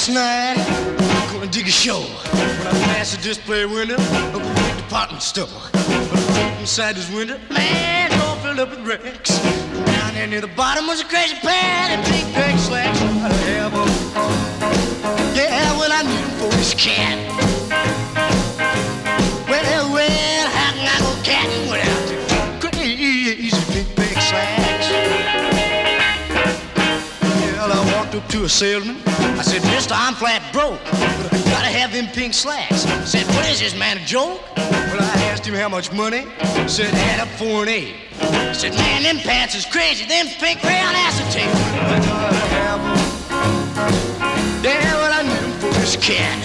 Last night, I'm gonna dig a show. When I passed the display window of a big department store. But inside this window, man, it's all filled up with wrecks. Down there near the bottom was a crazy pair of pink peg slacks. Yeah, well, I need them for this cat. Well, how can I go catting without the crazy pink peg slacks? Well, I walked up to a salesman. I said, mister, I'm flat broke, but I gotta have them pink slacks. I said, what is this, man, a joke? Well, I asked him how much money. He said, add up 4 and 8. I said, man, them pants is crazy. Them pink rayon acetate. I gotta have them. Yeah, well, I need them for this cat.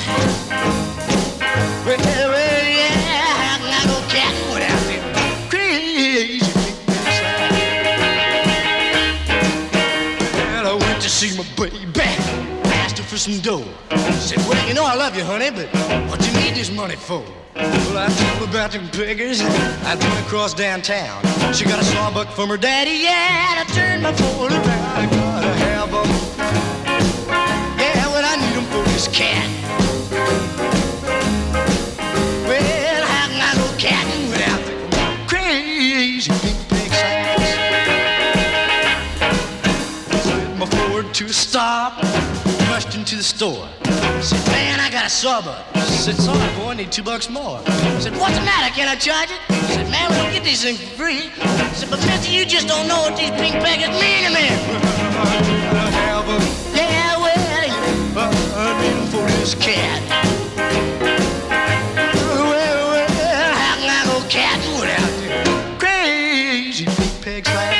Well, yeah, how can I go catting without them crazy pink slacks? Well, I went to see my baby. Asked her for some dough. Said, well, you know I love you, honey, but what you need this money for? Well, I told her about them piggers. I went across downtown. She got a sawbuck from her daddy, yeah, and I turned my phone around. I gotta have them. Yeah, well, I need them for this cat. Well, how can I go catting without the crazy pink pig slacks? Slid my Ford to a stop, rushed into the store. Said, man, I got a sawbuck. Said, sorry, boy, I need $2 more. Said, what's the matter? Can I charge it? Said, man, we don't get these things for free. Said, but mister, you just don't know what these pink peggers mean to me. Yeah, well, I need them for this cat. Well, how can I go catting without the crazy pink peg slacks?